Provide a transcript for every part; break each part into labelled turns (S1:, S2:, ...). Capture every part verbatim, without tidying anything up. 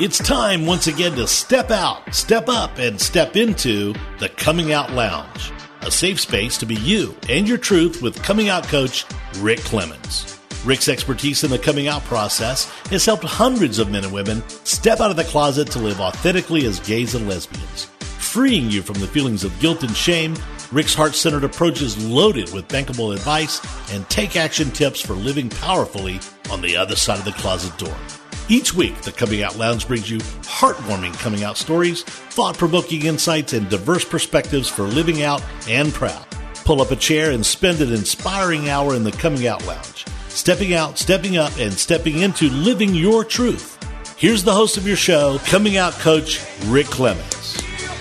S1: It's time once again to step out, step up, and step into the Coming Out Lounge, a safe space to be you and your truth with coming out coach Rick Clemens. Rick's expertise in the coming out process has helped hundreds of men and women step out of the closet to live authentically as gays and lesbians. Freeing you from the feelings of guilt and shame, Rick's heart-centered approach is loaded with bankable advice and take-action tips for living powerfully on the other side of the closet door. Each week, the Coming Out Lounge brings you heartwarming coming out stories, thought-provoking insights, and diverse perspectives for living out and proud. Pull up a chair and spend an inspiring hour in the Coming Out Lounge, stepping out, stepping up, and stepping into living your truth. Here's the host of your show, Coming Out Coach Rick Clemens.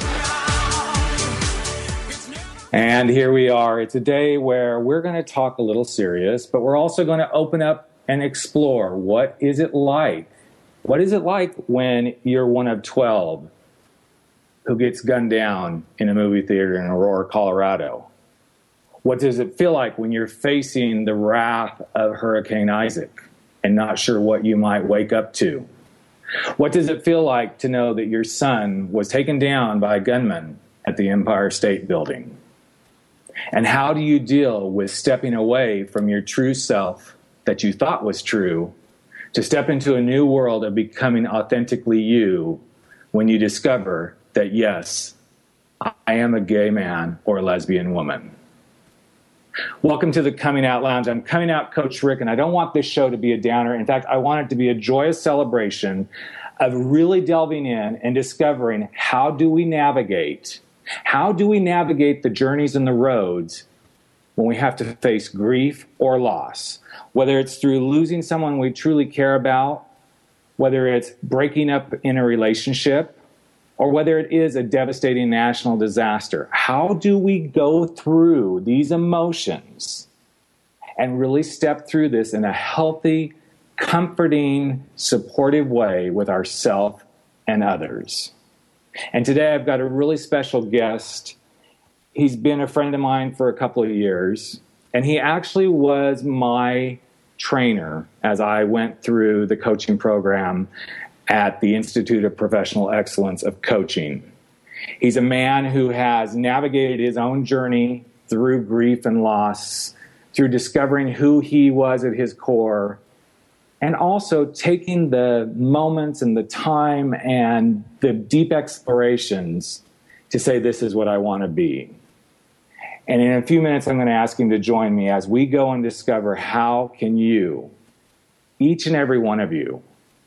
S2: And here we are. It's a day where we're going to talk a little serious, but we're also going to open up and explore what is it like What is it like when you're one of twelve who gets gunned down in a movie theater in Aurora, Colorado? What does it feel like when you're facing the wrath of Hurricane Isaac and not sure what you might wake up to? What does it feel like to know that your son was taken down by a gunman at the Empire State Building? And how do you deal with stepping away from your true self that you thought was true to step into a new world of becoming authentically you when you discover that, yes, I am a gay man or a lesbian woman? Welcome to the Coming Out Lounge. I'm Coming Out Coach Rick, and I don't want this show to be a downer. In fact, I want it to be a joyous celebration of really delving in and discovering how do we navigate, how do we navigate the journeys and the roads when we have to face grief or loss, whether it's through losing someone we truly care about, whether it's breaking up in a relationship, or whether it is a devastating national disaster. How do we go through these emotions and really step through this in a healthy, comforting, supportive way with ourselves and others? And today I've got a really special guest. He's been a friend of mine for a couple of years, and he actually was my trainer as I went through the coaching program at the Institute of Professional Excellence of Coaching. He's a man who has navigated his own journey through grief and loss, through discovering who he was at his core, and also taking the moments and the time and the deep explorations to say, this is what I want to be. And in a few minutes, I'm going to ask him to join me as we go and discover how can you, each and every one of you,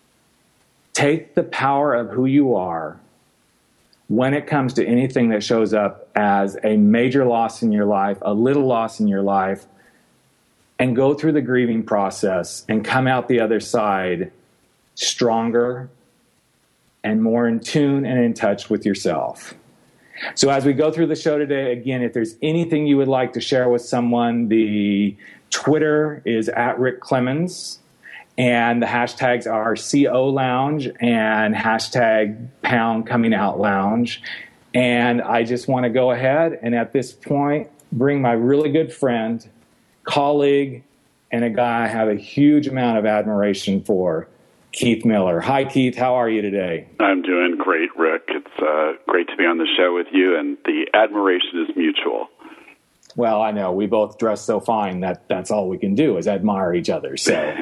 S2: take the power of who you are when it comes to anything that shows up as a major loss in your life, a little loss in your life, and go through the grieving process and come out the other side stronger and more in tune and in touch with yourself. So as we go through the show today, again, if there's anything you would like to share with someone, the Twitter is at Rick Clemens, and the hashtags are C O Lounge and hashtag pound coming out lounge. And I just want to go ahead and at this point bring my really good friend, colleague, and a guy I have a huge amount of admiration for, Keith Miller. Hi, Keith. How are you today?
S3: I'm doing great, Rick. It's uh, great to be on the show with you, and the admiration is mutual.
S2: Well, I know. We both dress so fine that that's all we can do is admire each other. So,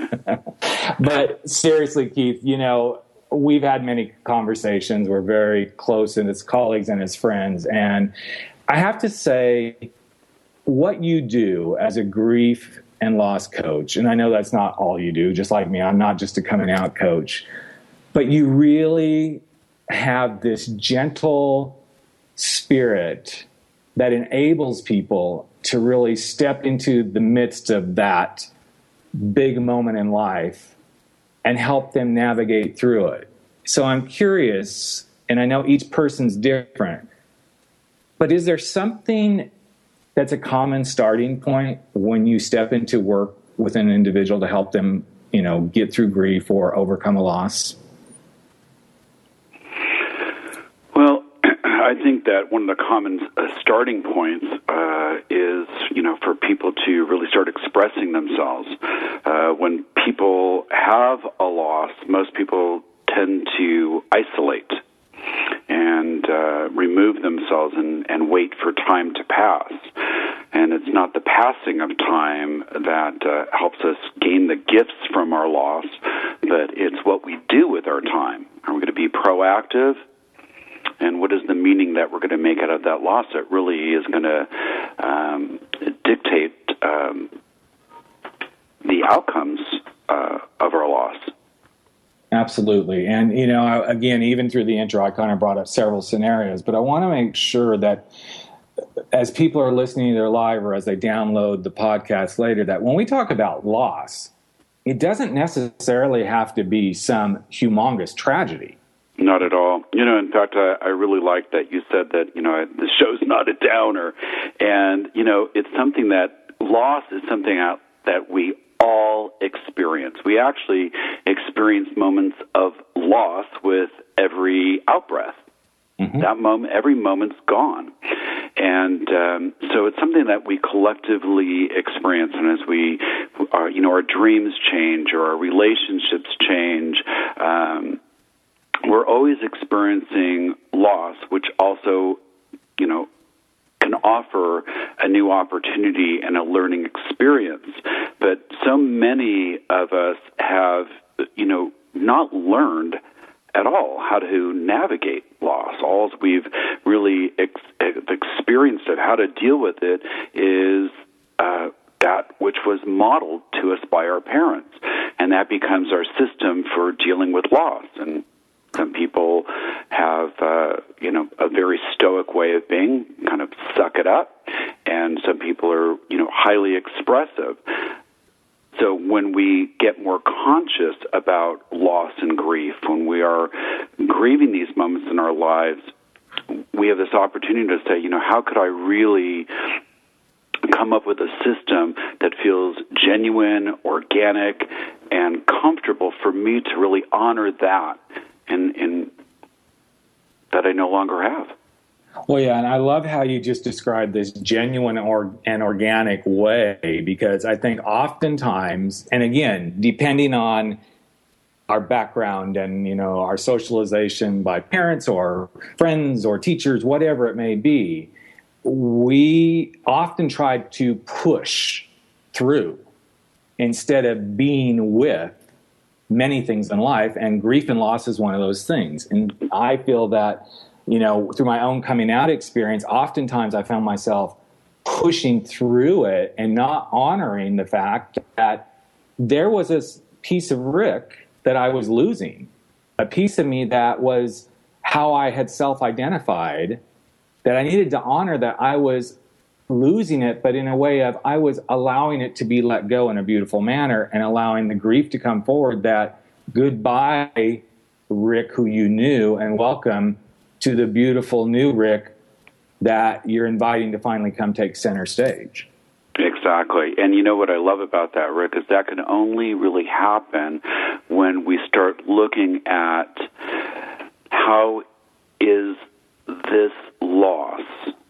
S2: but seriously, Keith, you know, we've had many conversations. We're very close and as colleagues and as friends. And I have to say, what you do as a grief and loss coach, and I know that's not all you do, just like me, I'm not just a coming out coach, but you really have this gentle spirit that enables people to really step into the midst of that big moment in life and help them navigate through it. So I'm curious, and I know each person's different, but is there something that's a common starting point when you step into work with an individual to help them, you know, get through grief or overcome a loss?
S3: Well, I think that one of the common uh, starting points uh, is, you know, for people to really start expressing themselves. Uh, when people have a loss, most people tend to isolate and uh, remove themselves and, and wait for time to pass. And it's not the passing of time that uh, helps us gain the gifts from our loss, but it's what we do with our time. Are we going to be proactive? And what is the meaning that we're going to make out of that loss that really is going to um, dictate um, the outcomes uh, of our loss?
S2: Absolutely. And, you know, again, even through the intro, I kind of brought up several scenarios, but I want to make sure that as people are listening to their live or as they download the podcast later, that when we talk about loss, it doesn't necessarily have to be some humongous tragedy.
S3: Not at all. You know, in fact, I, I really like that you said that, you know, the show's not a downer. And, you know, it's something that loss is something out that we all experience. We actually experience moments of loss with every out-breath. Mm-hmm. That moment, every moment's gone. And um, so it's something that we collectively experience. And as we, our, you know, our dreams change or our relationships change, um, we're always experiencing loss, which also, you know, can offer a new opportunity and a learning experience. But so many of us have, you know, not learned at all how to navigate loss. All we've really ex- experienced of how to deal with it is uh, that which was modeled to us by our parents. And that becomes our system for dealing with loss. And some people have, uh, you know, a very stoic way of being, kind of suck it up. And some people are, you know, highly expressive. So when we get more conscious about loss and grief, when we are grieving these moments in our lives, we have this opportunity to say, you know, how could I really come up with a system that feels genuine, organic, and comfortable for me to really honor that in, in that I no longer have.
S2: Well, yeah, and I love how you just described this genuine or, and organic way, because I think oftentimes, and again, depending on our background and, you know, our socialization by parents or friends or teachers, whatever it may be, we often try to push through instead of being with many things in life, and grief and loss is one of those things. And I feel that, you know, through my own coming out experience, oftentimes I found myself pushing through it and not honoring the fact that there was this piece of Rick that I was losing, a piece of me that was how I had self-identified, that I needed to honor that I was losing it, but in a way of I was allowing it to be let go in a beautiful manner and allowing the grief to come forward that goodbye, Rick, who you knew, and welcome to the beautiful new Rick that you're inviting to finally come take center stage.
S3: Exactly. And you know what I love about that, Rick, is that can only really happen when we start looking at how is this loss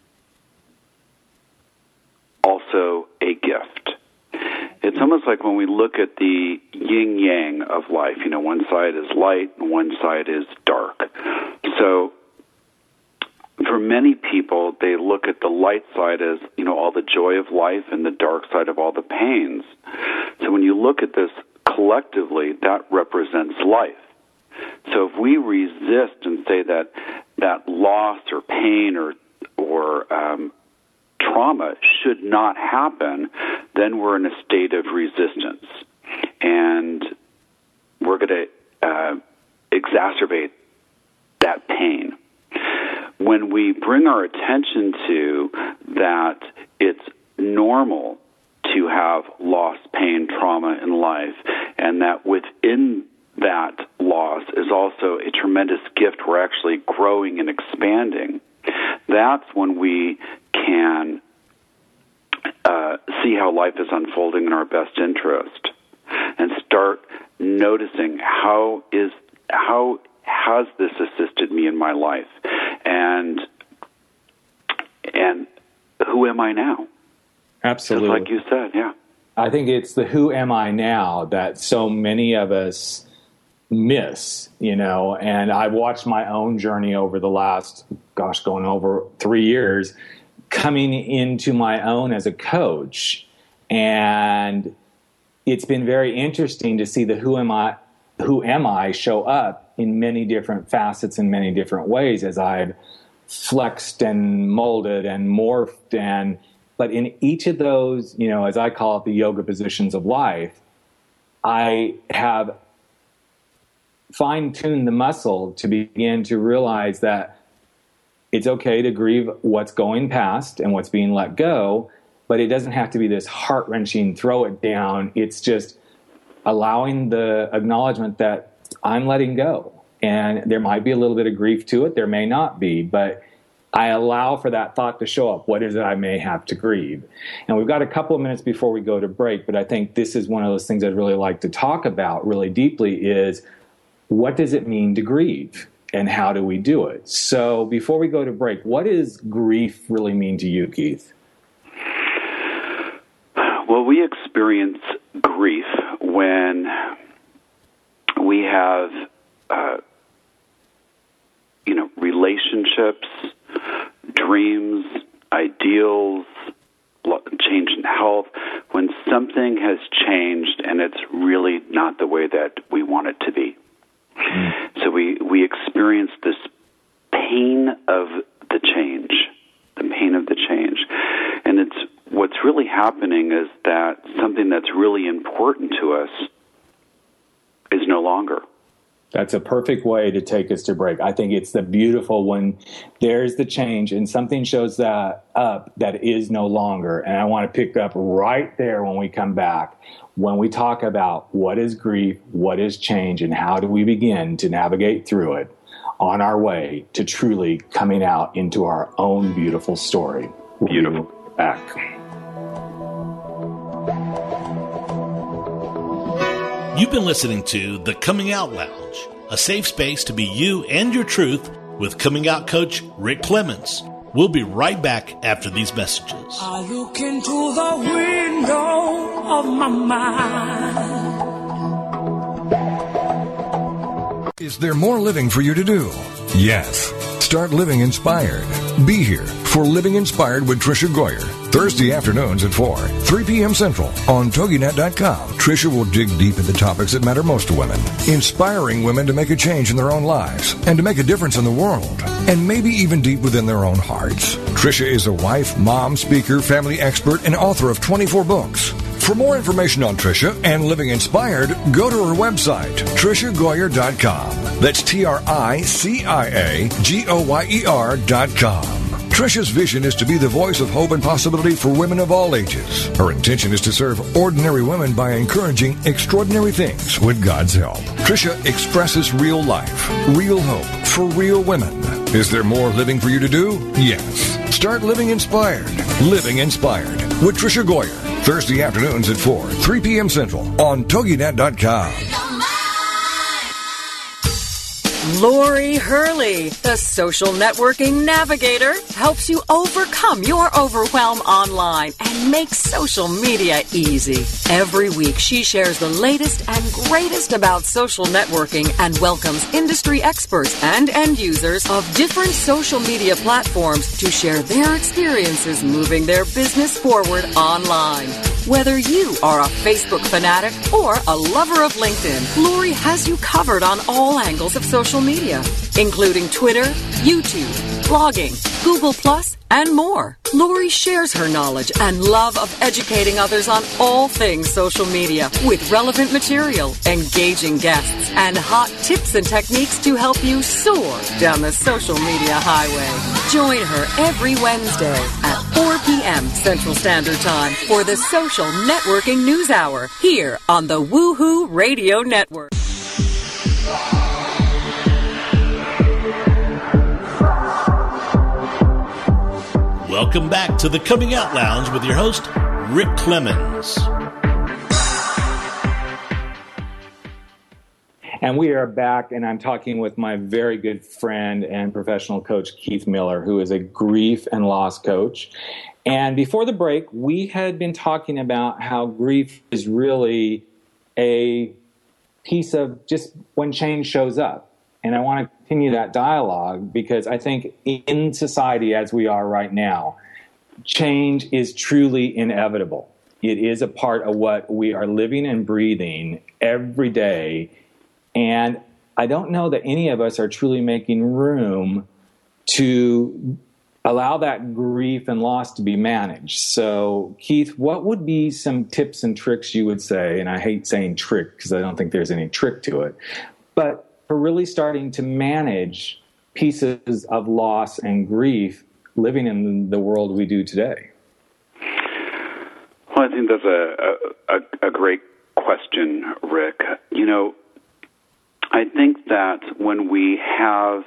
S3: also a gift. It's almost like when we look at the yin-yang of life, you know, one side is light and one side is dark. So for many people, they look at the light side as, you know, all the joy of life and the dark side of all the pains. So when you look at this collectively, that represents life. So if we resist and say that that loss or pain or or um, trauma should not happen, then we're in a state of resistance, and we're going to uh, exacerbate that pain. When we bring our attention to that it's normal to have loss, pain, trauma in life, and that within that loss is also a tremendous gift, we're actually growing and expanding, that's when we can uh, see how life is unfolding in our best interest and start noticing how is how has this assisted me in my life, and and who am I now?
S2: Absolutely.
S3: Just like you said, yeah.
S2: I think it's the who am I now that so many of us miss, you know, and I've watched my own journey over the last, gosh, going over three years, coming into my own as a coach. And it's been very interesting to see the who am I, who am I show up in many different facets in many different ways as I've flexed and molded and morphed. And, but in each of those, you know, as I call it, the yoga positions of life, I have fine-tuned the muscle to begin to realize that it's okay to grieve what's going past and what's being let go, but it doesn't have to be this heart-wrenching, throw it down. It's just allowing the acknowledgement that I'm letting go. And there might be a little bit of grief to it. There may not be, but I allow for that thought to show up. What is it I may have to grieve? And we've got a couple of minutes before we go to break, but I think this is one of those things I'd really like to talk about really deeply is, what does it mean to grieve, and how do we do it? So before we go to break, what does grief really mean to you, Keith?
S3: Well, we experience grief when we have, uh, you know, relationships, dreams, ideals, change in health, when something has changed and it's really not the way that we want it to be. So we, we experience this pain of the change, the pain of the change. And it's what's really happening is that something that's really important to us is no longer.
S2: That's a perfect way to take us to break. I think it's the beautiful when there's the change and something shows that up that is no longer. And I want to pick up right there when we come back, when we talk about what is grief, what is change, and how do we begin to navigate through it on our way to truly coming out into our own beautiful story.
S3: Beautiful.
S2: We'll be back.
S1: You've been listening to The Coming Out Lounge, a safe space to be you and your truth with coming out coach Rick Clemens. We'll be right back after these messages.
S4: I look into the window of my mind.
S5: Is there more living for you to do? Yes. Start living inspired. Be here for Living Inspired with Tricia Goyer, Thursday afternoons at four, three p.m. Central on Toginet dot com. Tricia will dig deep into topics that matter most to women, inspiring women to make a change in their own lives and to make a difference in the world, and maybe even deep within their own hearts. Tricia is a wife, mom, speaker, family expert, and author of twenty-four books. For more information on Tricia and Living Inspired, go to her website, Tricia Goyer dot com. That's T R I C I A G O Y E R dot com. Tricia's vision is to be the voice of hope and possibility for women of all ages. Her intention is to serve ordinary women by encouraging extraordinary things with God's help. Tricia expresses real life, real hope for real women. Is there more living for you to do? Yes. Start living inspired. Living Inspired with Tricia Goyer. Thursday afternoons at four, three p.m. Central on Toginet dot com.
S6: Lori Hurley, the social networking navigator, helps you overcome your overwhelm online and make social media easy. Every week, she shares the latest and greatest about social networking and welcomes industry experts and end users of different social media platforms to share their experiences moving their business forward online. Whether you are a Facebook fanatic or a lover of LinkedIn, Lori has you covered on all angles of social media, including Twitter, YouTube, blogging, Google Plus, and more. Lori shares her knowledge and love of educating others on all things social media with relevant material, engaging guests, and hot tips and techniques to help you soar down the social media highway. Join her every Wednesday at four p.m. Central Standard Time for the Social Networking News Hour here on the Woohoo Radio Network.
S1: Welcome back to the Coming Out Lounge with your host, Rick Clemens.
S2: And we are back, and I'm talking with my very good friend and professional coach, Keith Miller, who is a grief and loss coach. And before the break, we had been talking about how grief is really a piece of just when change shows up. And I want to continue that dialogue because I think in society as we are right now, change is truly inevitable. It is a part of what we are living and breathing every day. And I don't know that any of us are truly making room to allow that grief and loss to be managed. So, Keith, what would be some tips and tricks you would say, and I hate saying trick because I don't think there's any trick to it, but for really starting to manage pieces of loss and grief living in the world we do today?
S3: Well, I think that's a, a, a great question, Rick. You know, I think that when we have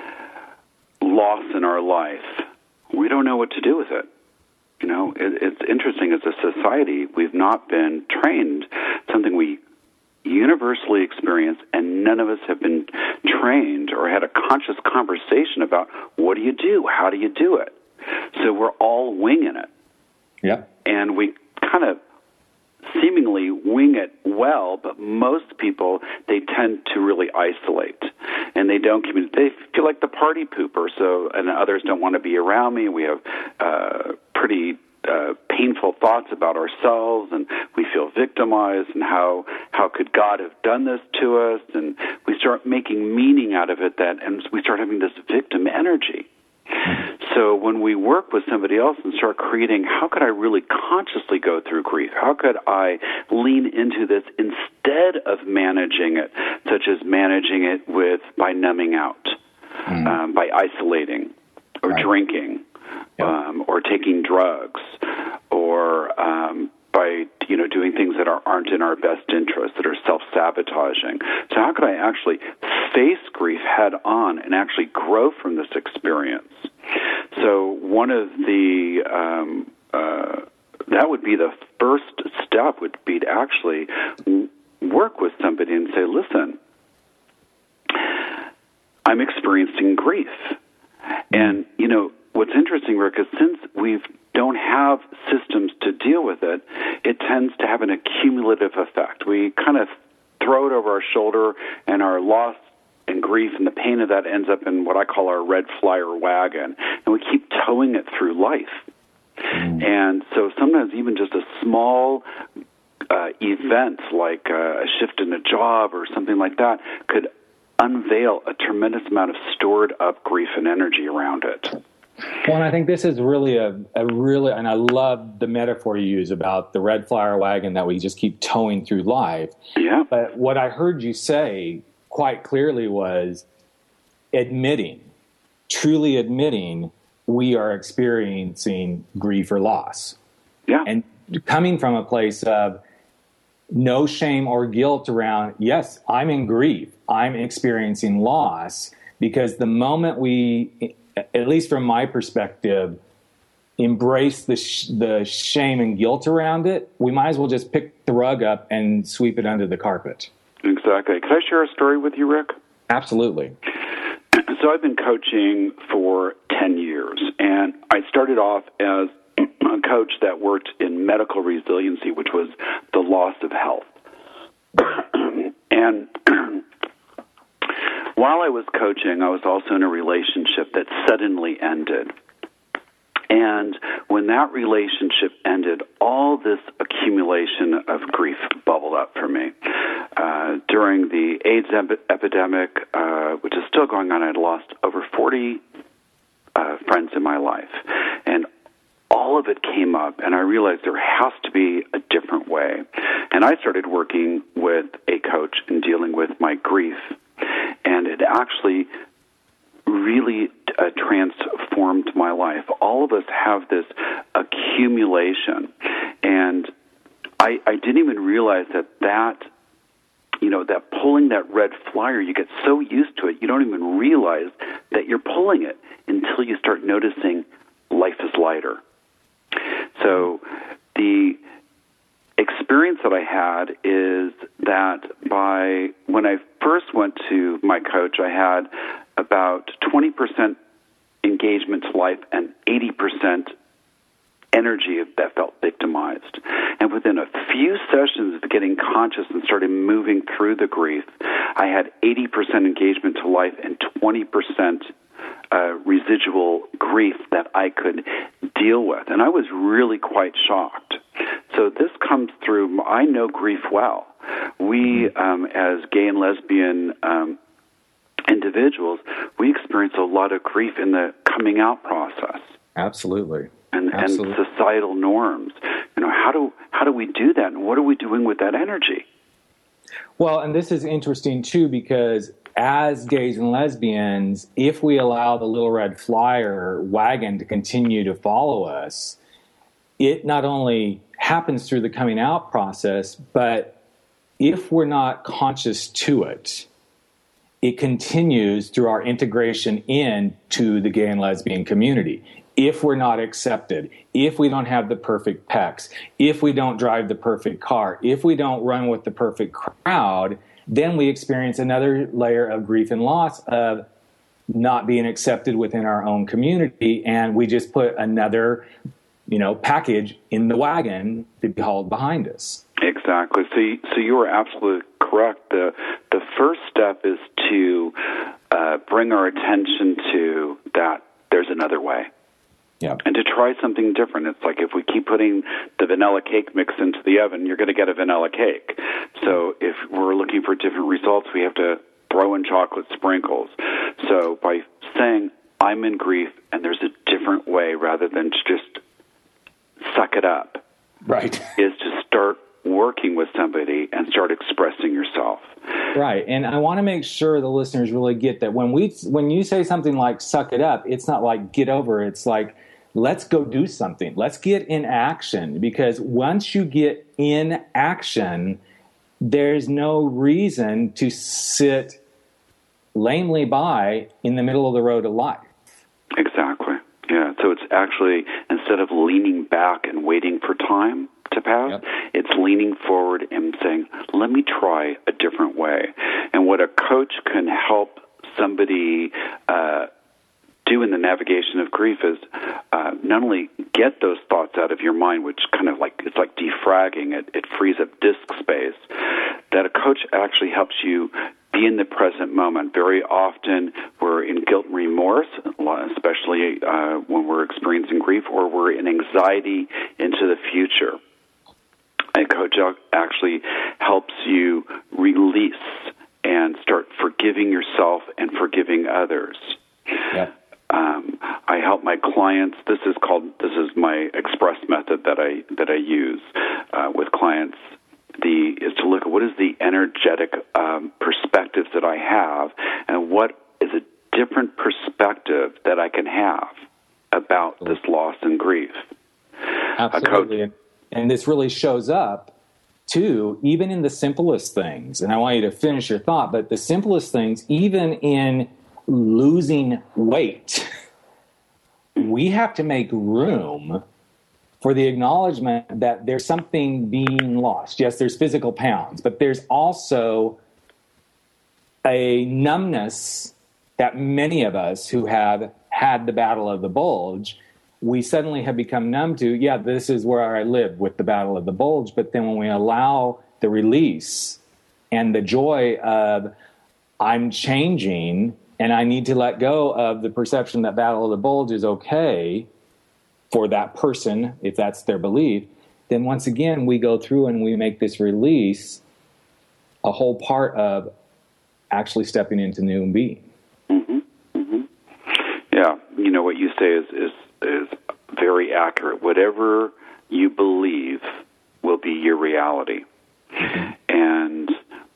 S3: loss in our life, we don't know what to do with it. You know, it, it's interesting. As a society, we've not been trained, something we universally experience, and none of us have been trained or had a conscious conversation about what do you do, how do you do it. So we're all winging it.
S2: Yeah.
S3: And we kind of seemingly wing it well, but most people, they tend to really isolate, and they don't communicate. They feel like the party pooper, so, and others don't want to be around me. We have uh, pretty uh, painful thoughts about ourselves, and we feel victimized, and how how could God have done this to us? And we start making meaning out of it, that, and we start having this victim energy. So when we work with somebody else and start creating, how could I really consciously go through grief? How could I lean into this instead of managing it, such as managing it with by numbing out, mm. um, by isolating, or right. drinking, yep. um, or taking drugs, or um, by you know doing things that are, aren't in our best interest, that are self-sabotaging. So how could I actually face grief head on and actually grow from this experience? So one of the um, uh, that would be the first step, would be to actually work with somebody and say, listen, I'm experiencing grief. And, you know, what's interesting, Rick, is since we don't have systems to deal with it, it tends to have an accumulative effect. We kind of throw it over our shoulder, and our loss and grief and the pain of that ends up in what I call our red flyer wagon, and we keep towing it through life. Mm. And so sometimes even just a small uh, event like uh, a shift in a job or something like that could unveil a tremendous amount of stored up grief and energy around it.
S2: Well, and I think this is really a, a really, and I love the metaphor you use about the red flyer wagon that we just keep towing through life.
S3: Yeah.
S2: But what I heard you say quite clearly was admitting, truly admitting we are experiencing grief or loss.
S3: Yeah.
S2: And coming from a place of no shame or guilt around, yes, I'm in grief, I'm experiencing loss, because the moment we, at least from my perspective, embrace the sh- the shame and guilt around it, we might as well just pick the rug up and sweep it under the carpet.
S3: Exactly. Can I share a story with you, Rick?
S2: Absolutely.
S3: So I've been coaching for ten years, and I started off as a coach that worked in medical resiliency, which was the loss of health. And while I was coaching, I was also in a relationship that suddenly ended. And when that relationship ended, all this accumulation of grief bubbled up for me. Uh, during the AIDS ep- epidemic, uh, which is still going on, I'd lost over forty uh, friends in my life. And all of it came up, and I realized there has to be a different way. And I started working with a coach and dealing with my grief. And it actually really uh, transformed my life. All of us have this accumulation, and I, I didn't even realize that that, you know, that pulling that red flyer, you get so used to it, you don't even realize that you're pulling it until you start noticing life is lighter. So the experience that I had is that by when I first went to my coach, I had about twenty percent engagement to life and eighty percent energy that felt victimized. And within a few sessions of getting conscious and starting moving through the grief, I had eighty percent engagement to life and twenty percent uh, residual grief that I could deal with. And I was really quite shocked. So this comes through, I know grief well. We, um, as gay and lesbian um, individuals, we experience a lot of grief in the coming out process.
S2: Absolutely.
S3: And,
S2: Absolutely.
S3: and societal norms. You know, how do how do we do that, and what are we doing with that energy?
S2: Well, and this is interesting too, because as gays and lesbians, if we allow the little red flyer wagon to continue to follow us, it not only happens through the coming out process, but if we're not conscious to it, it continues through our integration into the gay and lesbian community. If we're not accepted, if we don't have the perfect pecs, if we don't drive the perfect car, if we don't run with the perfect crowd, then we experience another layer of grief and loss of not being accepted within our own community, and we just put another, you know, package in the wagon to be hauled behind us.
S3: Exactly. So, you, so you are absolutely correct. The the first step is to uh, bring our attention to that there's another way.
S2: Yeah.
S3: And to try something different. It's like if we keep putting the vanilla cake mix into the oven, you're going to get a vanilla cake. So if we're looking for different results, we have to throw in chocolate sprinkles. So by saying, I'm in grief and there's a different way rather than to just suck it up,
S2: right,
S3: is to start working with somebody and start expressing yourself.
S2: Right, and I want to make sure the listeners really get that when we when you say something like suck it up, it's not like get over it. It's like, let's go do something. Let's get in action, because once you get in action, there's no reason to sit lamely by in the middle of the road of life.
S3: Exactly. Yeah, so it's actually, instead of leaning back and waiting for time to pass, yep, it's leaning forward and saying, let me try a different way. And what a coach can help somebody uh, do in the navigation of grief is uh, not only get those thoughts out of your mind, which kind of like, it's like defragging, it, it frees up disk space, that a coach actually helps you be in the present moment. Very often we're in guilt and remorse, especially uh, when we're experiencing grief, or we're in anxiety into the future. A coach actually helps you release and start forgiving yourself and forgiving others.
S2: Yeah.
S3: Um, I help my clients. This is called. This is my express method that I that I use uh, with clients. The is to look at what is the energetic um, perspectives that I have, and what is a different perspective that I can have about this loss and grief.
S2: Absolutely, and, and this really shows up too, even in the simplest things. And I want you to finish your thought, but the simplest things, even in losing weight, we have to make room for the acknowledgement that there's something being lost. Yes, there's physical pounds, but there's also a numbness that many of us who have had the battle of the bulge, we suddenly have become numb to, yeah, this is where I live with the battle of the bulge. But then when we allow the release and the joy of I'm changing, and I need to let go of the perception that battle of the bulge is okay for that person, if that's their belief, then once again, we go through and we make this release a whole part of actually stepping into new being.
S3: Mm-hmm. Mm-hmm. Yeah, you know, what you say is, is, is very accurate. Whatever you believe will be your reality. Mm-hmm. And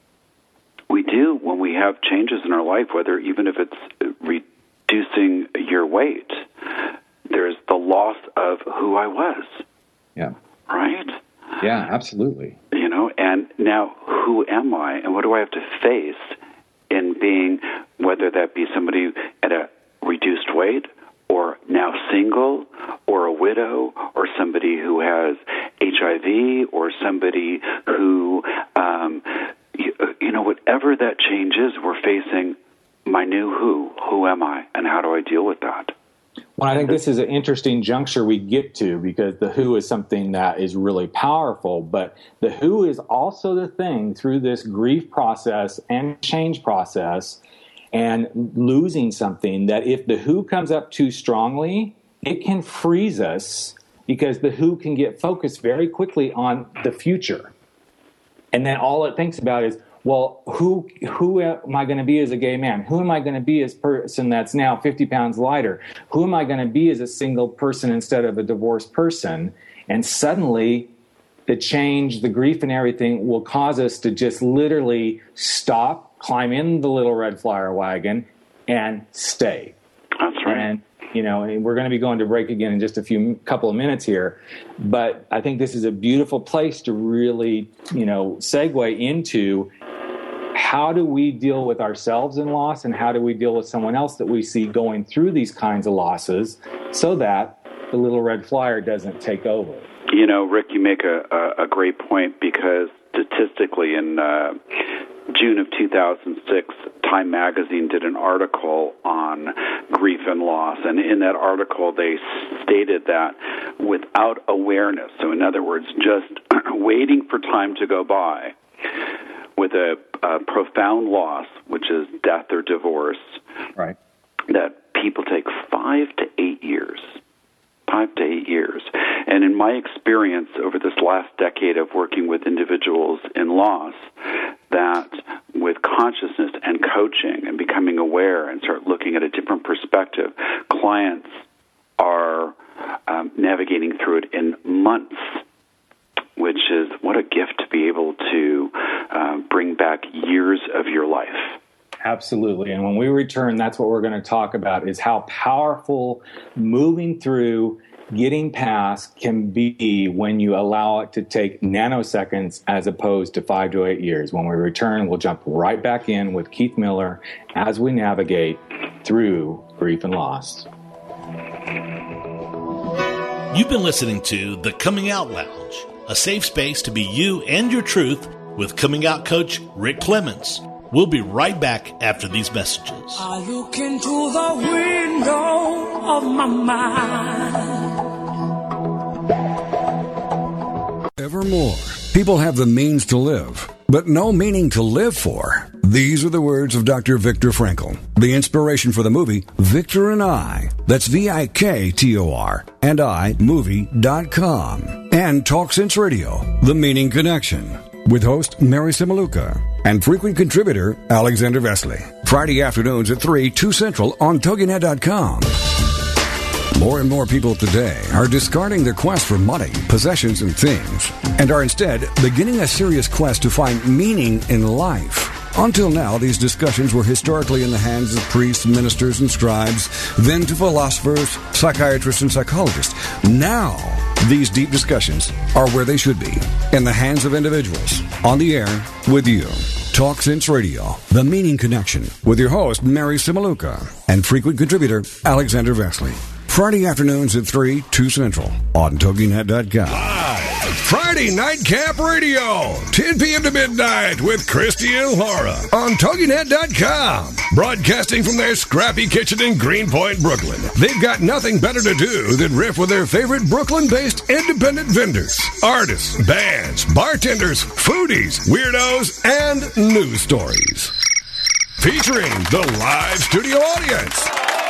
S3: we do, when we have changes in our life, whether even if it's reducing your weight, there's the loss of who I was.
S2: Yeah.
S3: Right?
S2: Yeah, absolutely.
S3: You know, and now who am I, and what do I have to face in being, whether that be somebody at a reduced weight, or now single, or a widow, or somebody who has H I V, or somebody who, um, you, you know, whatever that change is, we're facing my new who. Who am I, and how do I deal with that?
S2: Well, I think this is an interesting juncture we get to because the who is something that is really powerful, but the who is also the thing through this grief process and change process and losing something that if the who comes up too strongly, it can freeze us because the who can get focused very quickly on the future. And then all it thinks about is, well, who who am I going to be as a gay man? Who am I going to be as a person that's now fifty pounds lighter? Who am I going to be as a single person instead of a divorced person? And suddenly, the change, the grief and everything will cause us to just literally stop, climb in the little red flyer wagon, and stay.
S3: That's right.
S2: And, you know, we're going to be going to break again in just a few couple of minutes here. But I think this is a beautiful place to really, you know, segue into how do we deal with ourselves in loss and how do we deal with someone else that we see going through these kinds of losses so that the little red flyer doesn't take over.
S3: You know, Rick, you make a, a, a great point because statistically in uh, June of two thousand six, Time Magazine did an article on grief and loss. And in that article, they stated that without awareness, so in other words, just waiting for time to go by, with a, a profound loss, which is death or divorce,
S2: right,
S3: that people take five to eight years. Five to eight years. And in my experience over this last decade of working with individuals in loss, that with consciousness and coaching and becoming aware and start looking at a different perspective, clients are um, navigating through it in months, which is what a gift to be able to uh, bring back years of your life.
S2: Absolutely. And when we return, that's what we're going to talk about is how powerful moving through, getting past can be when you allow it to take nanoseconds as opposed to five to eight years. When we return, we'll jump right back in with Keith Miller as we navigate through grief and loss.
S1: You've been listening to The Coming Out Lounge, a safe space to be you and your truth with coming out coach Rick Clemens. We'll be right back after these messages.
S4: I look into the window of my mind.
S5: Evermore, people have the means to live, but no meaning to live for. These are the words of Doctor Viktor Frankl, the inspiration for the movie Victor and I. That's V I K T O R and I, movie dot com. And Talk Sense Radio, The Meaning Connection, with host Mary Simaluka and frequent contributor Alexander Vesley. Friday afternoons at three, two Central on Toginet dot com. More and more people today are discarding their quest for money, possessions, and things, and are instead beginning a serious quest to find meaning in life. Until now, these discussions were historically in the hands of priests, ministers, and scribes, then to philosophers, psychiatrists, and psychologists. Now, these deep discussions are where they should be, in the hands of individuals, on the air with you. Talk Sense Radio, The Meaning Connection, with your host, Mary Simaluka, and frequent contributor, Alexander Vesley. Friday afternoons at three, two Central on Toginet dot com.
S7: Live Friday Nightcap Radio, ten p.m. to midnight with Christy and Laura on Toginet dot com. Broadcasting from their scrappy kitchen in Greenpoint, Brooklyn. They've got nothing better to do than riff with their favorite Brooklyn-based independent vendors, artists, bands, bartenders, foodies, weirdos, and news stories. Featuring the live studio audience.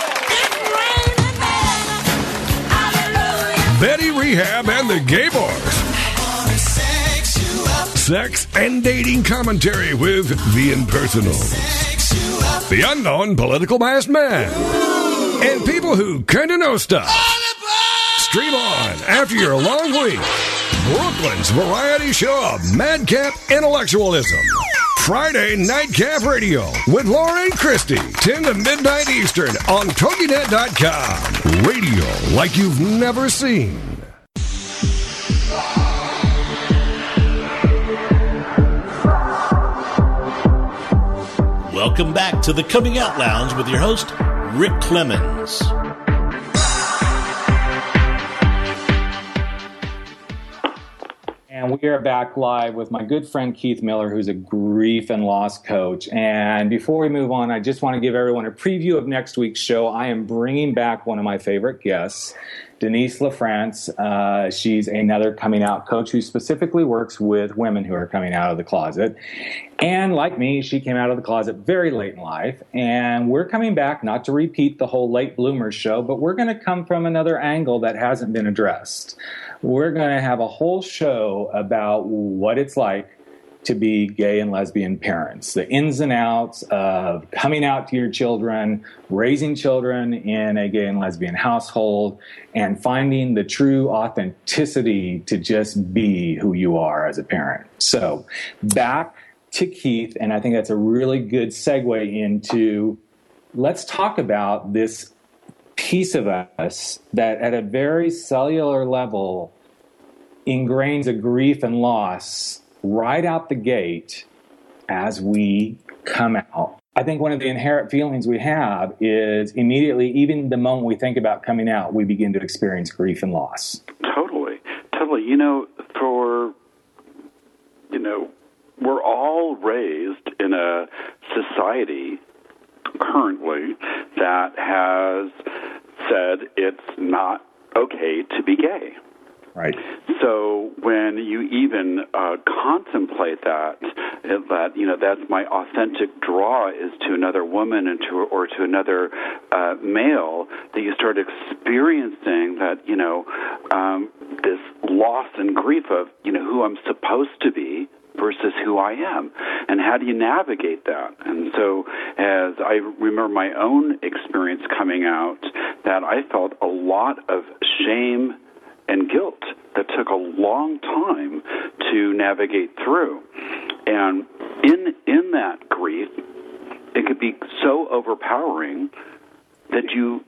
S7: Betty Rehab and the Gay Bars. Sex and dating commentary with The Impersonals. The Unknown Political Masked Man. And people who kind of know stuff. Stream on after your long week. Brooklyn's variety show of madcap intellectualism. Friday Nightcap Radio with Laura and Christy, ten to midnight Eastern on Toginet dot com. Radio like you've never seen.
S1: Welcome back to the Coming Out Lounge with your host, Rick Clemens.
S2: And And we are back live with my good friend Keith Miller, who's a grief and loss coach. And before we move on, I just want to give everyone a preview of next week's show. I am bringing back one of my favorite guests, Denise LaFrance. Uh, she's another coming out coach who specifically works with women who are coming out of the closet. And like me, she came out of the closet very late in life. And we're coming back not to repeat the whole late bloomers show, but we're going to come from another angle that hasn't been addressed. We're going to have a whole show about what it's like to be gay and lesbian parents, the ins and outs of coming out to your children, raising children in a gay and lesbian household, and finding the true authenticity to just be who you are as a parent. So back to Keith, and I think that's a really good segue into, let's talk about this piece of us that at a very cellular level ingrains a grief and loss right out the gate as we come out. I think one of the inherent feelings we have is immediately, even the moment we think about coming out, we begin to experience grief and loss.
S3: Totally. Totally. You know, for, you know, we're all raised in a society currently that has said it's not okay to be gay.
S2: Right.
S3: So when you even uh, contemplate that, that you know that's my authentic draw is to another woman and to or to another uh, male, that you start experiencing that you know um, this loss and grief of you know who I'm supposed to be versus who I am, and how do you navigate that? And so as I remember my own experience coming out, that I felt a lot of shame and guilt that took a long time to navigate through. And in in that grief, it could be so overpowering that you,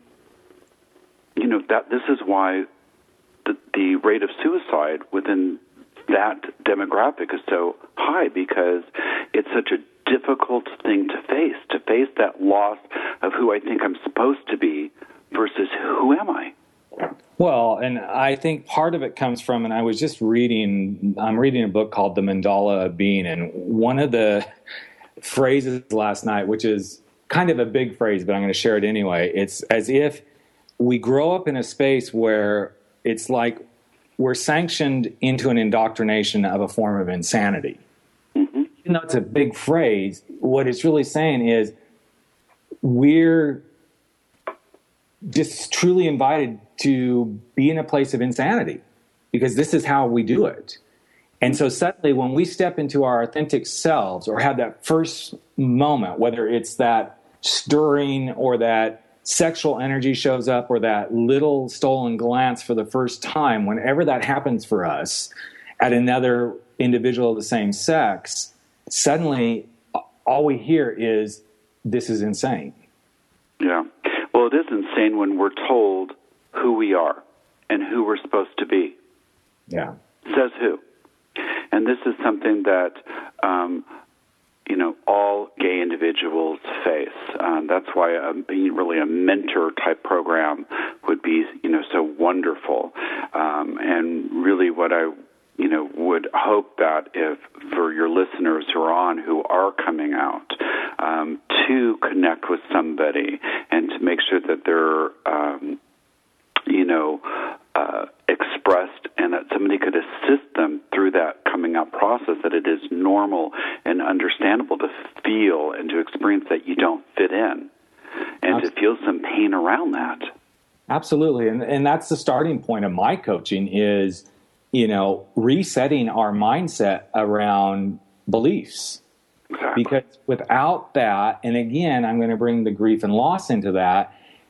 S3: you know, that this is why the, the rate of suicide within that demographic is so high, because it's such a difficult thing to face, to face that loss of who I think I'm supposed to be versus who am I?
S2: Well, and I think part of it comes from, and I was just reading, I'm reading a book called The Mandala of Being, and one of the phrases last night, which is kind of a big phrase, but I'm going to share it anyway. It's as if we grow up in a space where it's like we're sanctioned into an indoctrination of a form of insanity. Mm-hmm. Even though it's a big phrase, what it's really saying is we're just truly invited to be in a place of insanity because this is how we do it. And so suddenly when we step into our authentic selves or have that first moment, whether it's that stirring or that sexual energy shows up or that little stolen glance for the first time, whenever that happens for us at another individual of the same sex, suddenly all we hear is, this is insane.
S3: Yeah. Well, it is insane when we're told who we are and who we're supposed to be.
S2: Yeah.
S3: Says who? And this is something that, um, you know, all gay individuals face. Um, that's why um, being really a mentor-type program would be, you know, so wonderful. Um, and really what I, you know, would hope that if for your listeners who are on who are coming out, um, to connect with somebody and to make sure that they're, um, you know, uh, expressed and that somebody could assist them through that coming out process, that it is normal and understandable to feel and to experience that you don't fit in and Absolutely. To feel some pain around that.
S2: Absolutely. And, and that's the starting point of my coaching is, you know, resetting our mindset around beliefs.
S3: Exactly.
S2: Because without that, and again, I'm going to bring the grief and loss into that,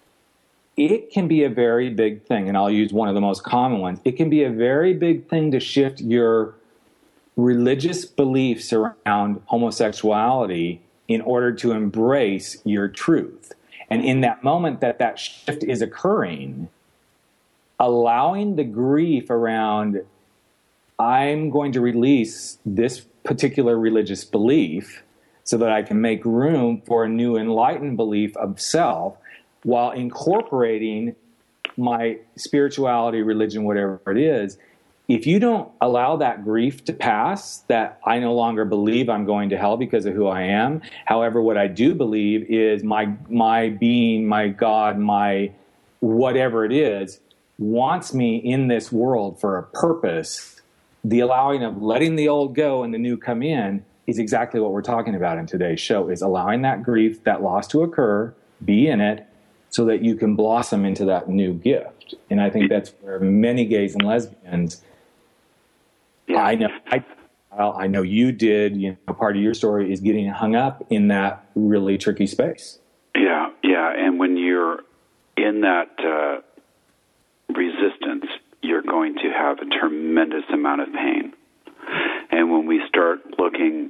S2: it can be a very big thing, and I'll use one of the most common ones. It can be a very big thing to shift your religious beliefs around homosexuality in order to embrace your truth. And in that moment that that shift is occurring, allowing the grief around, I'm going to release this particular religious belief so that I can make room for a new enlightened belief of self, while incorporating my spirituality, religion, whatever it is, if you don't allow that grief to pass, that I no longer believe I'm going to hell because of who I am. However, what I do believe is my my being, my God, my whatever it is, wants me in this world for a purpose. The allowing of letting the old go and the new come in is exactly what we're talking about in today's show, is allowing that grief, that loss to occur, be in it, so that you can blossom into that new gift. And I think that's where many gays and lesbians, yeah. I know, I, well, I know you did, you know, part of your story is getting hung up in that really tricky space.
S3: Yeah, yeah. And when you're in that uh, resistance, you're going to have a tremendous amount of pain. And when we start looking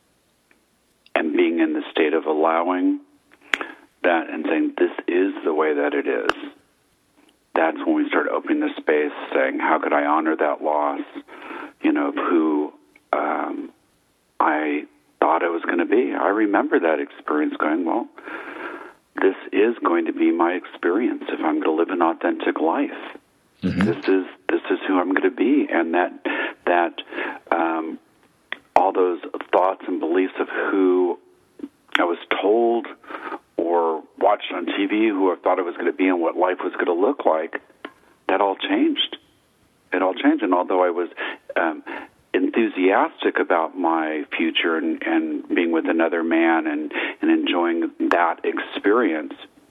S3: and being in the state of allowing that and saying, this is the way that it is, that's when we start opening the space, saying, how could I honor that loss, you know, of who um, I thought I was going to be. I remember that experience going, well, this is going to be my experience if I'm going to live an authentic life. Mm-hmm. This is this is who I'm going to be, and that that um, all those thoughts and beliefs of who I was told or watched on T V, who I thought I was going to be, and what life was going to look like, that all changed. It all changed, and although I was um, enthusiastic about my future and, and being with another man and, and enjoying that experience,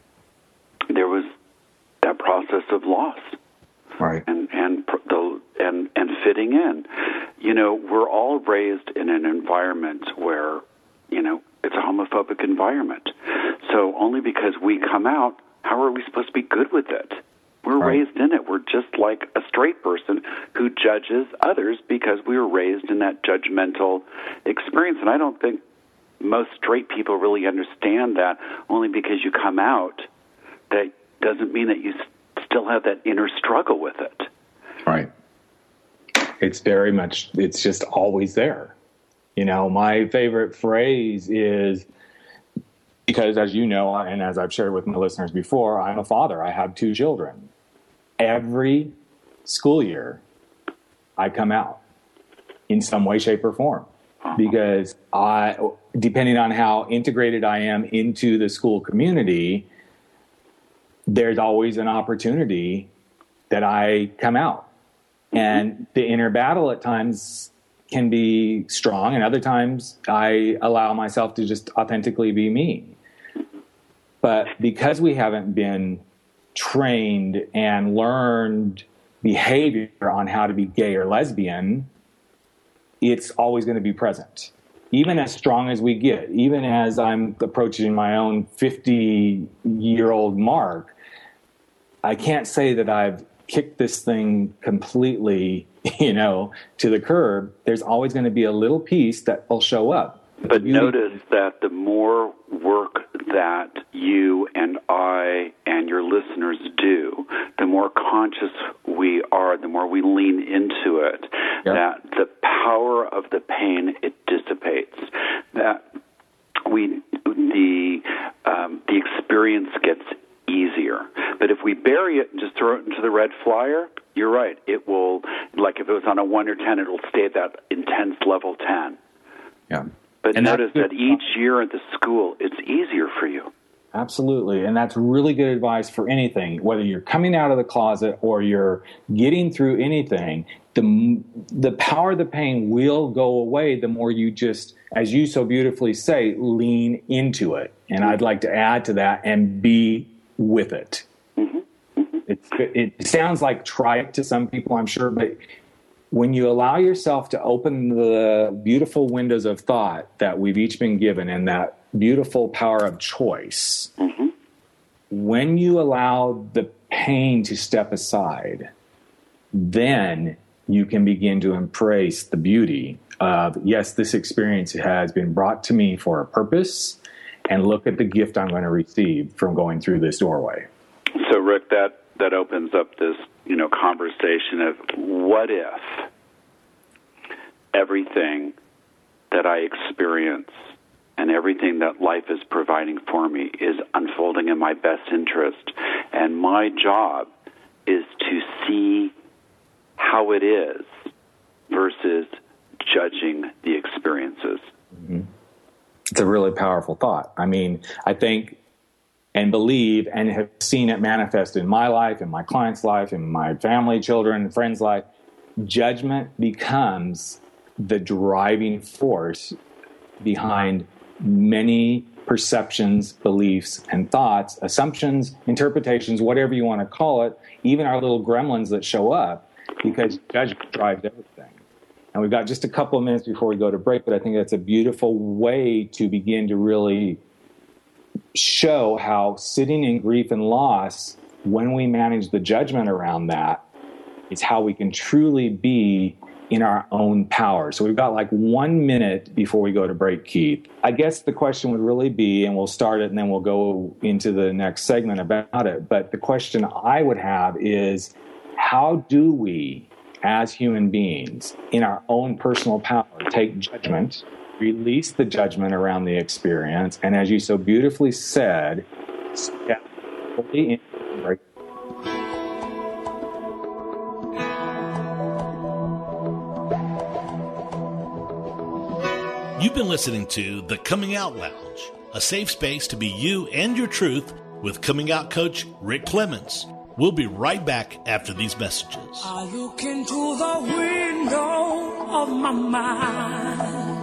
S3: there was that process of loss.
S2: Right.
S3: And and the and and fitting in. You know, we're all raised in an environment where, you know, it's a homophobic environment. So only because we come out, how are we supposed to be good with it? We're right. raised in it. We're just like a straight person who judges others because we were raised in that judgmental experience. And I don't think most straight people really understand that. Only because you come out, that doesn't mean that you still have that inner struggle with it.
S2: Right. It's very much, it's just always there. You know, my favorite phrase is, because as you know, and as I've shared with my listeners before, I'm a father. I have two children. Every school year, I come out in some way, shape, or form. Because I, depending on how integrated I am into the school community, there's always an opportunity that I come out. And the inner battle at times can be strong, and other times I allow myself to just authentically be me. But because we haven't been trained and learned behavior on how to be gay or lesbian, it's always going to be present. Even as strong as we get, even as I'm approaching my own fifty-year-old mark, I can't say that I've kicked this thing completely, you know, to the curb. There's always going to be a little piece that will show up.
S3: But notice that the more work that you and I and your listeners do, the more conscious we are, the more we lean into it, yep. that the power of the pain, it dissipates, that we the um, the experience gets easier. But if we bury it and just throw it into the red flyer, you're right. It will, like if it was on a one or ten, it'll stay at that intense level ten.
S2: Yeah.
S3: But and notice that each year at the school, it's easier for you.
S2: Absolutely. And that's really good advice for anything, whether you're coming out of the closet or you're getting through anything. The, the power of the pain will go away the more you just, as you so beautifully say, lean into it. And mm-hmm. I'd like to add to that and be with it. Mm-hmm. Mm-hmm. It's, it sounds like trite to some people, I'm sure, but when you allow yourself to open the beautiful windows of thought that we've each been given and that beautiful power of choice, mm-hmm. when you allow the pain to step aside, then you can begin to embrace the beauty of, yes, this experience has been brought to me for a purpose, and look at the gift I'm going to receive from going through this doorway.
S3: So, Rick, that, that opens up this, you know, conversation of what if everything that I experience and everything that life is providing for me is unfolding in my best interest, and my job is to see how it is versus judging the experiences.
S2: Mm-hmm. It's a really powerful thought. I mean, I think and believe and have seen it manifest in my life, in my client's life, in my family, children, friends' life. Judgment becomes the driving force behind many perceptions, beliefs, and thoughts, assumptions, interpretations, whatever you want to call it, even our little gremlins that show up, because judgment drives everything. And we've got just a couple of minutes before we go to break, but I think that's a beautiful way to begin to really show how sitting in grief and loss, when we manage the judgment around that, is how we can truly be in our own power. So we've got like one minute before we go to break, Keith. I guess the question would really be, and we'll start it and then we'll go into the next segment about it, but the question I would have is, how do we, as human beings, in our own personal power, take judgment, release the judgment around the experience, and as you so beautifully said, step fully into break.
S1: You've been listening to The Coming Out Lounge, a safe space to be you and your truth with Coming Out coach Rick Clemens. We'll be right back after these messages.
S4: I look into the window of my mind.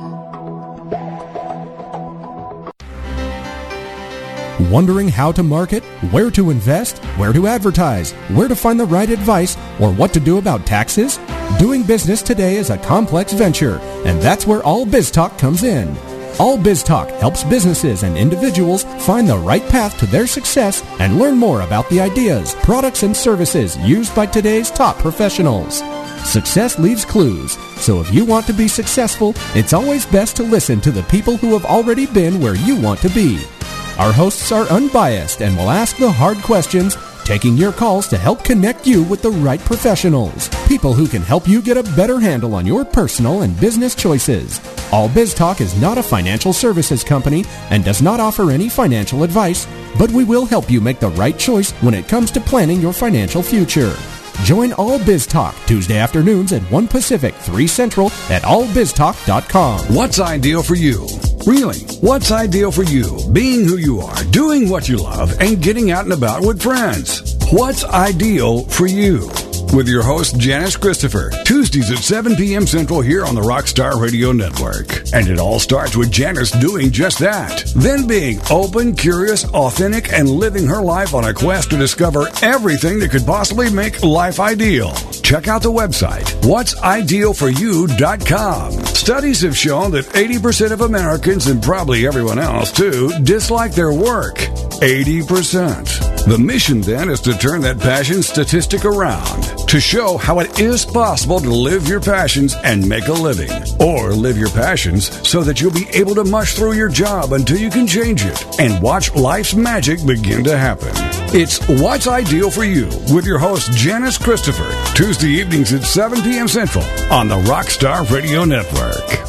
S8: Wondering how to market, where to invest, where to advertise, where to find the right advice, or what to do about taxes? Doing business today is a complex venture, and that's where All Biz Talk comes in. All Biz Talk helps businesses and individuals find the right path to their success and learn more about the ideas, products, and services used by today's top professionals. Success leaves clues, so if you want to be successful, it's always best to listen to the people who have already been where you want to be. Our hosts are unbiased and will ask the hard questions, taking your calls to help connect you with the right professionals, people who can help you get a better handle on your personal and business choices. All Biz Talk is not a financial services company and does not offer any financial advice, but we will help you make the right choice when it comes to planning your financial future. Join All Biz Talk Tuesday afternoons at one Pacific, three Central at all biz talk dot com.
S7: What's ideal for you? Really, what's ideal for you? Being who you are, doing what you love, and getting out and about with friends. What's ideal for you? With your host, Janice Christopher, Tuesdays at seven p.m. Central here on the Rockstar Radio Network. And it all starts with Janice doing just that. Then being open, curious, authentic, and living her life on a quest to discover everything that could possibly make life ideal. Check out the website, what's ideal for you dot com. Studies have shown that eighty percent of Americans, and probably everyone else too, dislike their work. eighty percent. The mission then is to turn that passion statistic around, to show how it is possible to live your passions and make a living, or live your passions so that you'll be able to mush through your job until you can change it and watch life's magic begin to happen. It's What's Ideal for You with your host Janice Christopher, Tuesday evenings at seven p.m. Central on the Rockstar Radio Network.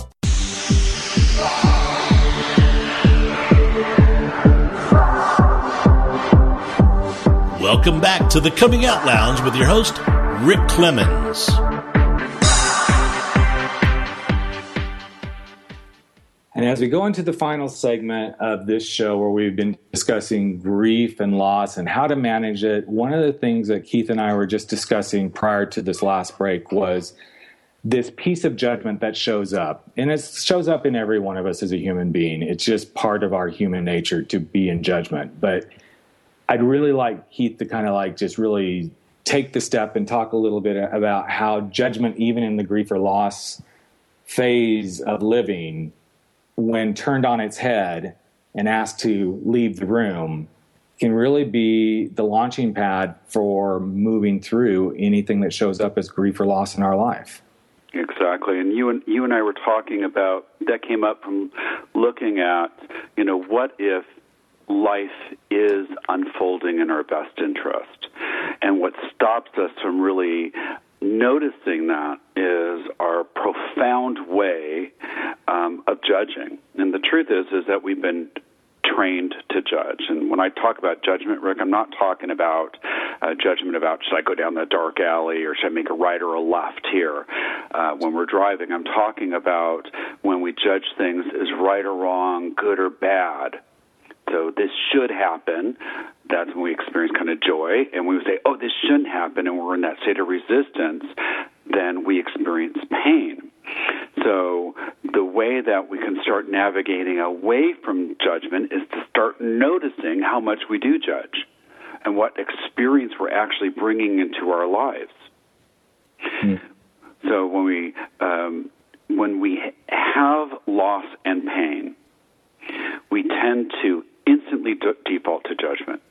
S1: Welcome back to the Coming Out Lounge with your host, Rick Clemens.
S2: And as we go into the final segment of this show where we've been discussing grief and loss and how to manage it, one of the things that Keith and I were just discussing prior to this last break was this piece of judgment that shows up. And it shows up in every one of us as a human being. It's just part of our human nature to be in judgment. But I'd really like Keith to kind of like just really take the step and talk a little bit about how judgment, even in the grief or loss phase of living, when turned on its head and asked to leave the room, can really be the launching pad for moving through anything that shows up as grief or loss in our life.
S3: Exactly. And you and you and I were talking about, that came up from looking at, you know, what if life is unfolding in our best interest? And what stops us from really noticing that is our profound way um, of judging. And the truth is, is that we've been trained to judge. And when I talk about judgment, Rick, I'm not talking about uh, judgment about should I go down the dark alley or should I make a right or a left here uh, when we're driving. I'm talking about when we judge things as right or wrong, good or bad. So this should happen. That's when we experience kind of joy. And when we say, oh, this shouldn't happen, and we're in that state of resistance, then we experience pain. So the way that we can start navigating away from judgment is to start noticing how much we do judge and what experience we're actually bringing into our lives. Hmm. So when we um, when we have loss and pain, we tend to instantly de- default to judgment.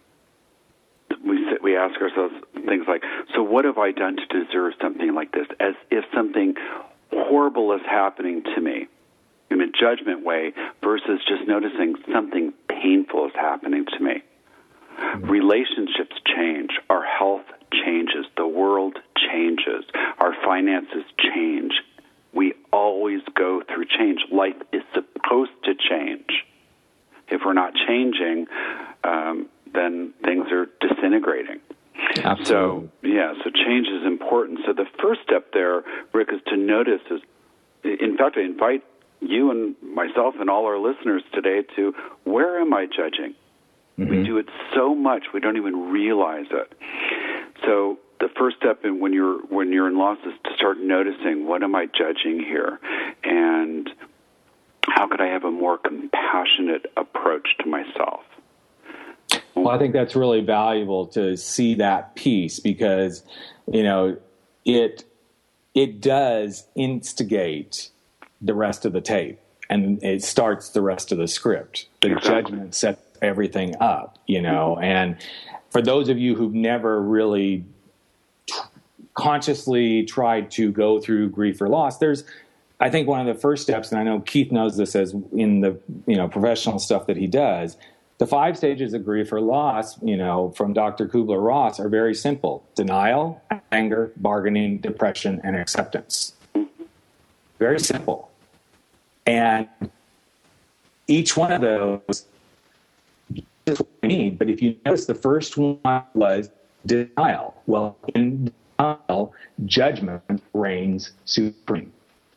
S3: We sit, we ask ourselves things like, so what have I done to deserve something like this? As if something horrible is happening to me in a judgment way versus just noticing something painful is happening to me. Mm-hmm. Relationships change. Our health changes. The world changes. Our finances change. We always go through change. Life is supposed to change. If we're not changing, um, then things are disintegrating.
S2: Absolutely.
S3: So, yeah, so change is important. So the first step there, Rick, is to notice, is, in fact, I invite you and myself and all our listeners today to, where am I judging? Mm-hmm. We do it so much, we don't even realize it. So the first step in when you're when you're in loss is to start noticing, what am I judging here? And how could I have a more compassionate approach to myself?
S2: Well, I think that's really valuable to see that piece because, you know, it it does instigate the rest of the tape and it starts the rest of the script. The
S3: exactly.
S2: judgment sets everything up, you know. And for those of you who've never really t- consciously tried to go through grief or loss, there's I think one of the first steps, and I know Keith knows this as in the you know professional stuff that he does, the five stages of grief or loss, you know, from Doctor Kubler-Ross are very simple: denial, anger, bargaining, depression, and acceptance. Very simple. And each one of those is what we need. But if you notice, the first one was denial. Well, in denial, judgment reigns supreme.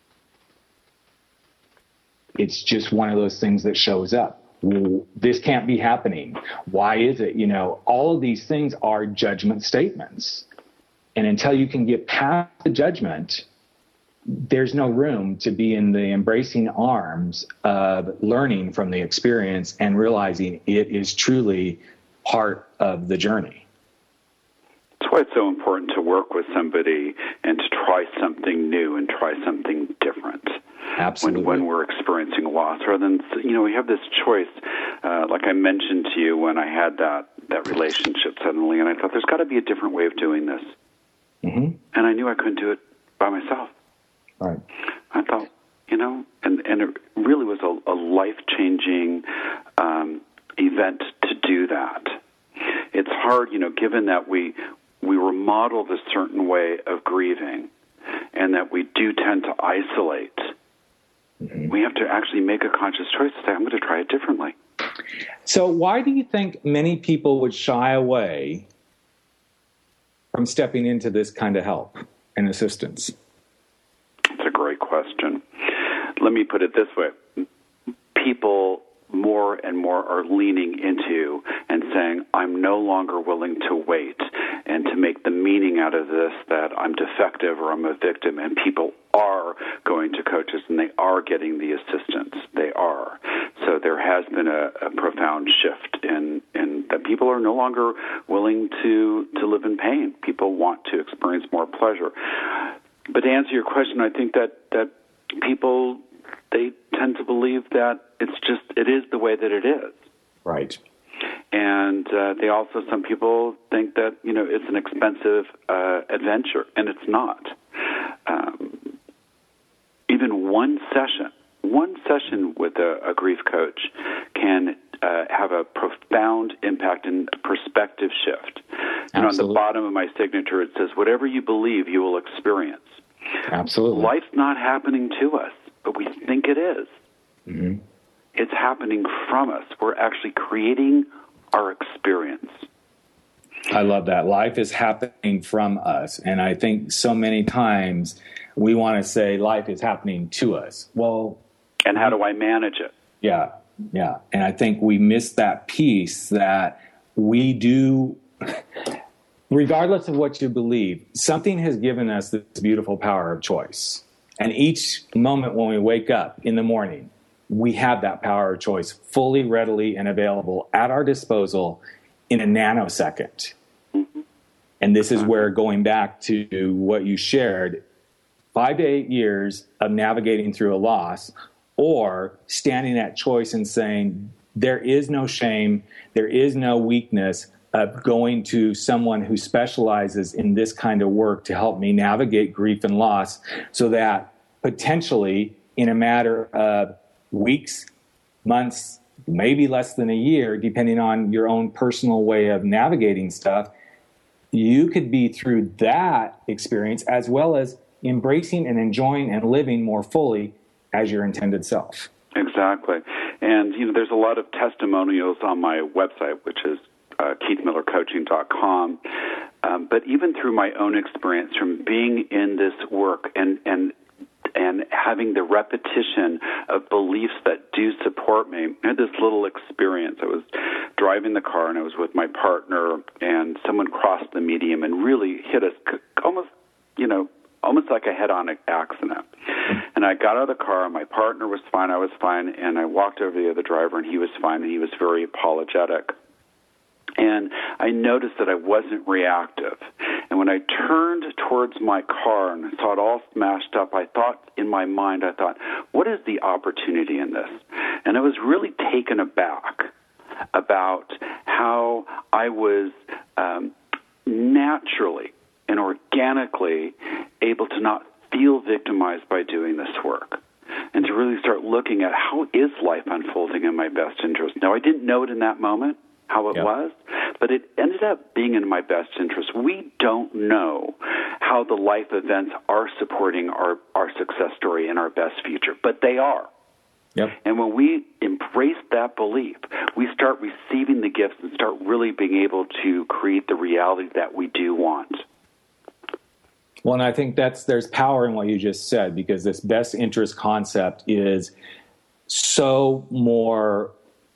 S2: It's just one of those things that shows up. This can't be happening. Why is it? You know, all of these things are judgment statements. And until you can get past the judgment, there's no room to be in the embracing arms of learning from the experience and realizing it is truly part of the journey.
S3: That's why it's so important to work with somebody and to try something new and try something different.
S2: Absolutely.
S3: When, when we're experiencing loss, rather than, you know, we have this choice, uh, like I mentioned to you when I had that, that relationship suddenly, and I thought there's got to be a different way of doing this.
S2: Mm-hmm.
S3: And I knew I couldn't do it by myself.
S2: Right.
S3: I thought, you know, and, and it really was a, a life-changing um, event to do that. It's hard, you know, given that we we were modeled a certain way of grieving and that we do tend to isolate. Mm-hmm. We have to actually make a conscious choice to say, I'm going to try it differently.
S2: So why do you think many people would shy away from stepping into this kind of help and assistance?
S3: That's a great question. Let me put it this way. People more and more are leaning into and saying, I'm no longer willing to wait and to make the meaning out of this that I'm defective or I'm a victim, and people are going to coaches and they are getting the assistance. They are. So there has been a, a profound shift in, in that people are no longer willing to, to live in pain. People want to experience more pleasure. But to answer your question, I think that, that people, they tend to believe that it's just, it is the way that it is.
S2: Right.
S3: And uh, they also, some people think that, you know, it's an expensive uh, adventure, and it's not. Um, even one session, one session with a, a grief coach can uh, have a profound impact and perspective shift. You know, on the bottom of my signature, it says, whatever you believe, you will experience.
S2: Absolutely.
S3: Life's not happening to us, but we think it is.
S2: Mm-hmm.
S3: It's happening from us. We're actually creating our experience.
S2: I love that. Life is happening from us. And I think so many times we want to say life is happening to us. Well,
S3: and how do I manage it?
S2: Yeah, yeah. And I think we miss that piece that we do, regardless of what you believe, something has given us this beautiful power of choice. And each moment when we wake up in the morning, we have that power of choice fully, readily, and available at our disposal in a nanosecond. Mm-hmm. And this is where, going back to what you shared, five to eight years of navigating through a loss, or standing at choice and saying, there is no shame, there is no weakness of going to someone who specializes in this kind of work to help me navigate grief and loss, so that potentially in a matter of weeks, months, maybe less than a year, depending on your own personal way of navigating stuff, you could be through that experience as well as embracing and enjoying and living more fully as your intended self.
S3: Exactly. And, you know, there's a lot of testimonials on my website, which is uh, keith miller coaching dot com. Um, but even through my own experience from being in this work and, and and having the repetition of beliefs that do support me. I had this little experience. I was driving the car, and I was with my partner, and someone crossed the median and really hit us almost, you know, almost like a head-on accident. And I got out of the car, and my partner was fine, I was fine, and I walked over to the other driver, and he was fine, and he was very apologetic. And I noticed that I wasn't reactive. And when I turned towards my car and I saw it all smashed up, I thought in my mind, I thought, what is the opportunity in this? And I was really taken aback about how I was um, naturally and organically able to not feel victimized by doing this work, and to really start looking at how is life unfolding in my best interest. Now, I didn't know it in that moment, how it yep. was, but it ended up being in my best interest. We don't know how the life events are supporting our, our success story and our best future, but they are.
S2: Yep.
S3: And when we embrace that belief, we start receiving the gifts and start really being able to create the reality that we do want.
S2: Well, and I think that's there's power in what you just said, because this best interest concept is so more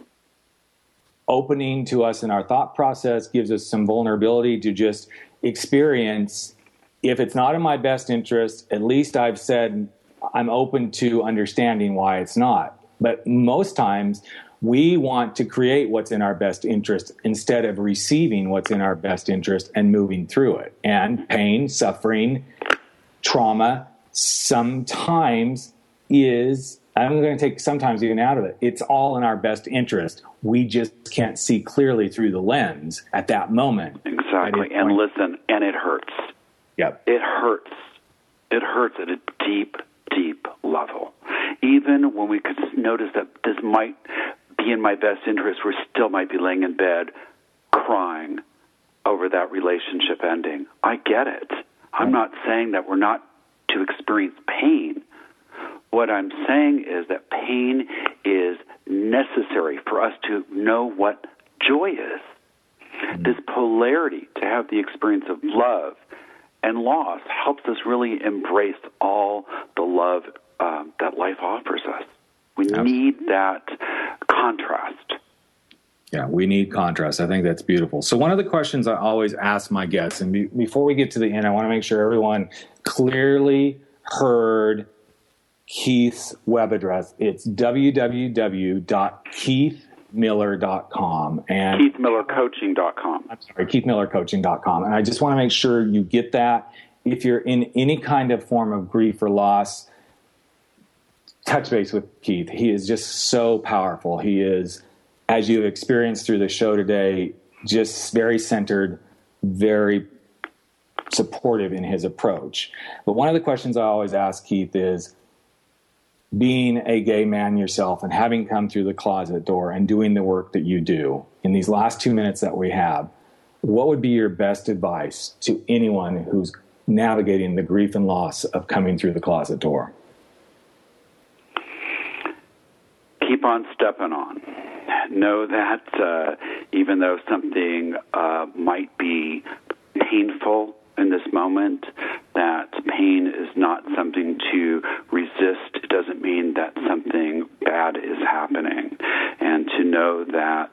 S2: opening to us in our thought process, gives us some vulnerability to just experience. If it's not in my best interest, at least I've said I'm open to understanding why it's not. But most times we want to create what's in our best interest instead of receiving what's in our best interest and moving through it. And pain, suffering, trauma sometimes is, I'm going to take sometimes even out of it, it's all in our best interest. We just can't see clearly through the lens at that moment.
S3: Exactly. And listen, and it hurts.
S2: Yep.
S3: It hurts. It hurts at a deep, deep level. Even when we could notice that this might be in my best interest, we still might be laying in bed crying over that relationship ending. I get it. I'm not saying that we're not to experience pain. What I'm saying is that pain is necessary for us to know what joy is. Mm-hmm. This polarity, to have the experience of love and loss, helps us really embrace all the love um, that life offers us. We Absolutely. need that contrast.
S2: Yeah, we need contrast. I think that's beautiful. So one of the questions I always ask my guests, and be, before we get to the end, I want to make sure everyone clearly heard Keith's web address. It's w w w dot keith miller dot com and
S3: keith miller coaching dot com.
S2: I'm sorry, keith miller coaching dot com. And I just want to make sure you get that. If you're in any kind of form of grief or loss, touch base with Keith. He is just so powerful. He is, as you've experienced through the show today, just very centered, very supportive in his approach. But one of the questions I always ask Keith is, being a gay man yourself and having come through the closet door and doing the work that you do in these last two minutes that we have, what would be your best advice to anyone who's navigating the grief and loss of coming through the closet door?
S3: keep on stepping on. Know that uh, even though something uh, might be painful in this moment, that pain is not something to resist. It doesn't mean that something bad is happening. And to know that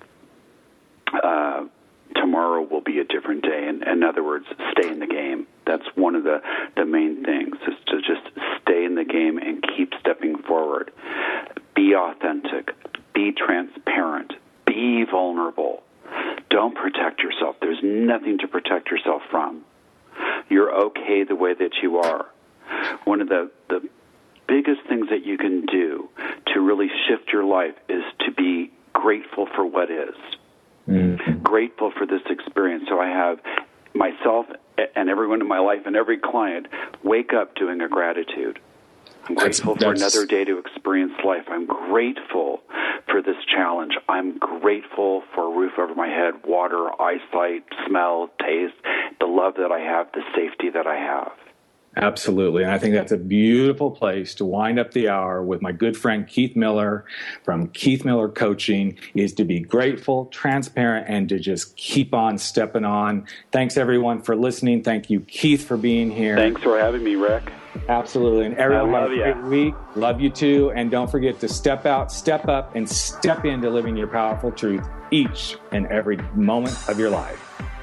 S3: uh, tomorrow will be a different day. In, in other words, stay in the game. That's one of the, the main things, is to just stay in the game and keep stepping forward. Be authentic. Be transparent. Be vulnerable. Don't protect yourself. There's nothing to protect yourself from. You're okay the way that you are. One of the, the biggest things that you can do to really shift your life is to be grateful for what is. Mm-hmm. Grateful for this experience. So I have myself and everyone in my life and every client wake up doing a gratitude. I'm grateful that's, that's... for another day to experience life. I'm grateful for this challenge. I'm grateful for a roof over my head, water, eyesight, smell, taste, the love that I have, the safety that I have.
S2: Absolutely. And I think that's a beautiful place to wind up the hour with my good friend Keith Miller from Keith Miller Coaching, is to be grateful, transparent, and to just keep on stepping on. Thanks, everyone, for listening. Thank you, Keith, for being here.
S3: Thanks for having me, Rick.
S2: Absolutely. And everyone,
S3: I
S2: have a great
S3: you.
S2: week. Love you too. And don't forget to step out, step up, and step into living your powerful truth each and every moment of your life.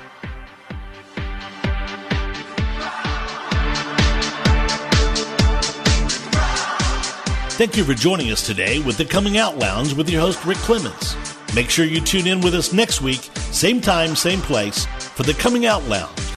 S1: Thank you for joining us today with the Coming Out Lounge with your host, Rick Clemens. Make sure you tune in with us next week, same time, same place, for the Coming Out Lounge.